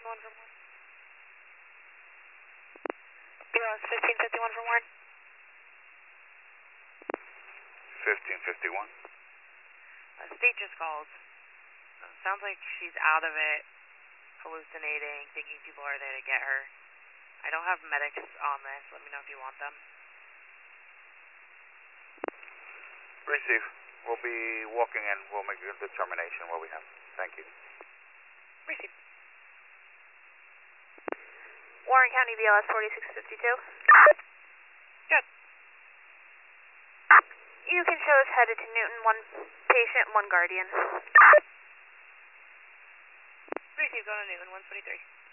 1551 for Warren. BLS 1551 for Warren. 1551. State just called. Sounds like she's out of it, hallucinating, thinking people are there to get her. I don't have medics on this. Let me know if you want them. Receive. We'll be walking in. We'll make a determination what we have. Thank you. Receive. Warren County BLS 4652. Good. You can show us headed to Newton, 1 patient, 1 guardian. Receive, going to Newton, 123.